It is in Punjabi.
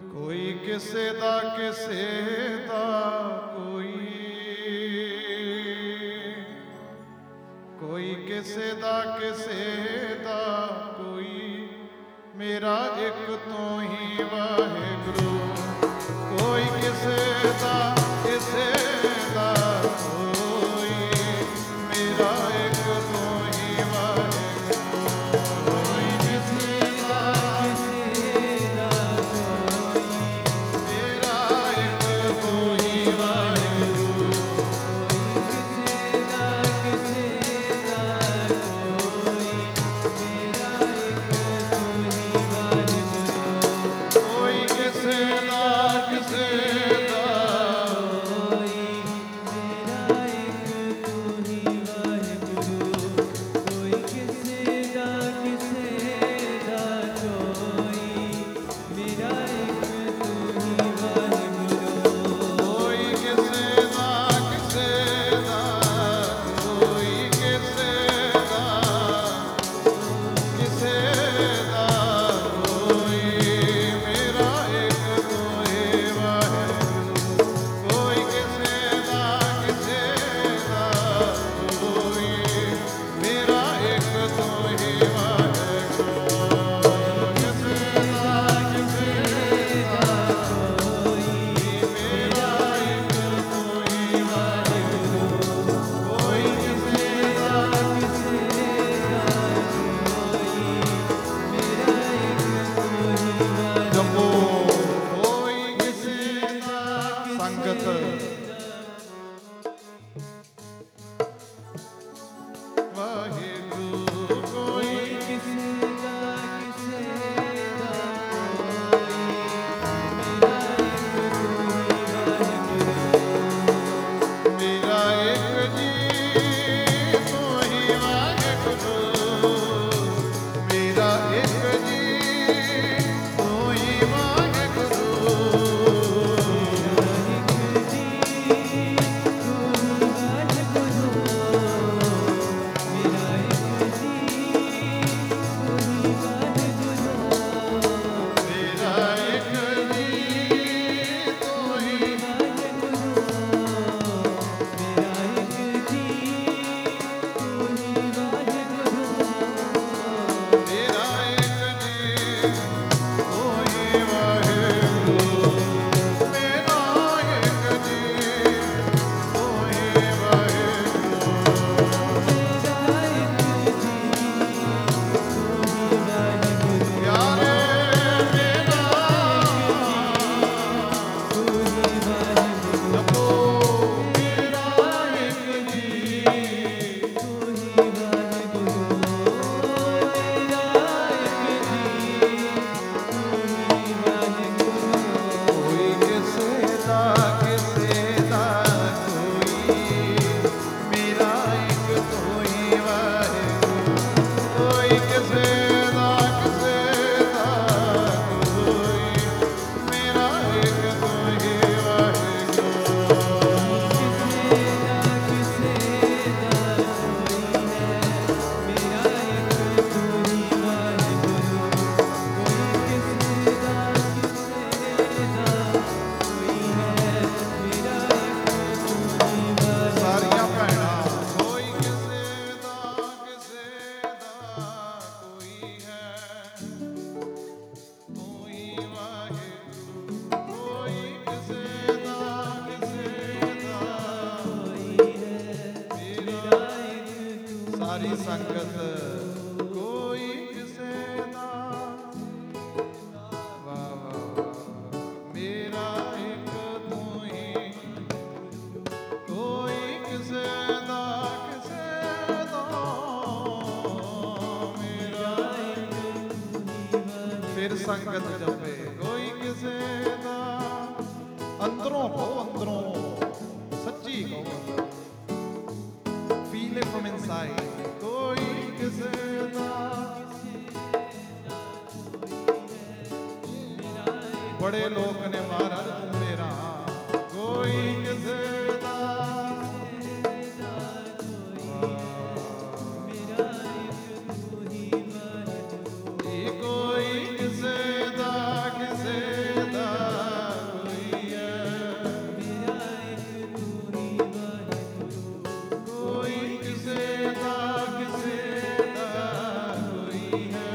ਕੋਈ ਕਿਸੇ ਦਾ ਕੋਈ ਕਿਸੇ ਦਾ ਕੋਈ ਮੇਰਾ ਇੱਕ ਤੂੰ ਹੀ ਵਾਹਿਗੁਰੂ। ਕੋਈ ਕਿਸੇ ਦਾ ਕੋਈ ਮੇਰਾ ਇੱਕ ਤੂੰ ਹੀ ਵਾਹਿਗੁਰੂ। ਕੋਈ ਕਿਸੇ ਦਾ ਸਾਰੀ ਸੰਗਤ ਕੋਈ ਕਿਸੇ ਦਾ ਵਾਹ ਵਾਹ ਮੇਰਾ ਇੱਕ ਤੂੰ ਹੀ ਕੋਈ ਕਿਸੇ ਦਾ ਮੇਰਾ ਫਿਰ ਸੰਗਤ ਜਪੇ ਕੋਈ ਕਿਸੇ ਦਾ ਅੰਦਰੋਂ ਕਹੋ ਅੰਦਰੋਂ ਸੱਚੀ ਕਹੋ feel it from inside ਕੋਈ ਕਿਸੇ ਦਾ ਬੜੇ ਲੋਕ ਨੇ ਮਹਾਰਾਜ ਤੂੰ ਮੇਰਾ ਕੋਈ ਕਿਸੇ ਦਾ ਕੋਈ ਕਿਸੇ ਦਾ ਨਹੀਂ ਹੈ